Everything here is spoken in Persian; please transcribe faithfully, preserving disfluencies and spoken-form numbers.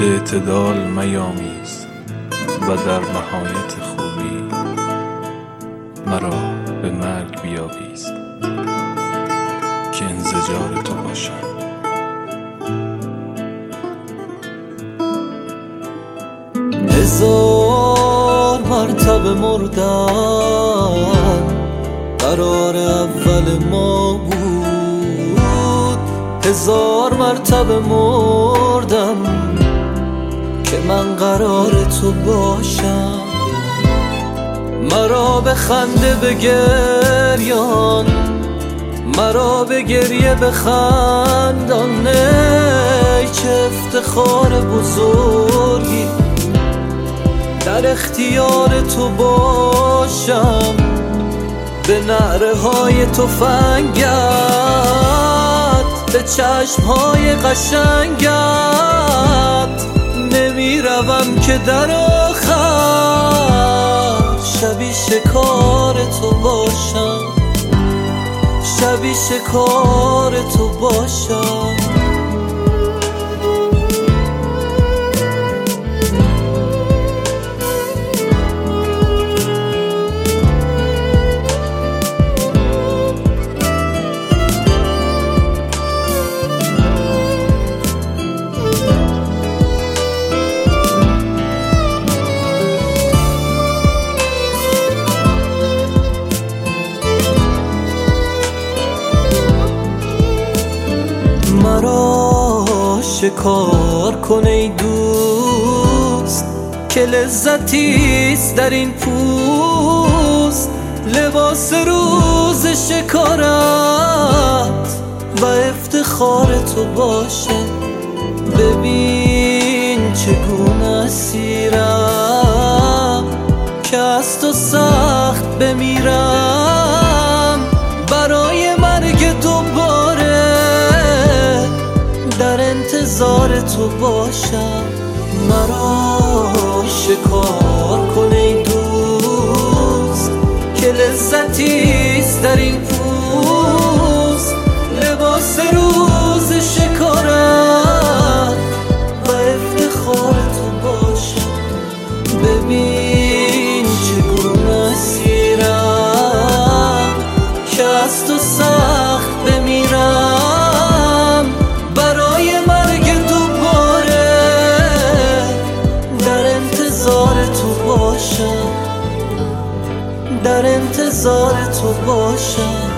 به اعتدال میامیز و در نهایت خوبی مرا به مرگ بیاویز که انزجار تو باشم. هزار مرتبه مردم قرار اول ما بود، هزار مرتبه مردم که من قرار تو باشم. مرا به خنده بگریان، مرا به گریه بخندان، ای چه افتخار بزرگی در اختیار تو باشم. به نعره های تفنگت، به چشم های قشنگت نمی روم که در آخر شبی شکار تو باشم، شبی شکار تو باشم. مرا شکار کن ای دوست که لذتیست در این پوست، لباس روز شکارت و افتخار تو باشه. ببین چگونه اسیرم که از تو سخت بمیرم، برای مرگ دوباره در انتظار تو باشم. مرا شکار کن ای دوست که لذتیست در این پوست، لباس روز شکارت و افتخار تو باشم. ببین چگونه اسیرم که از تو سخت بمیرم، برای مرگ دوباره در انتظار تو باشم، در انتظار تو باشم.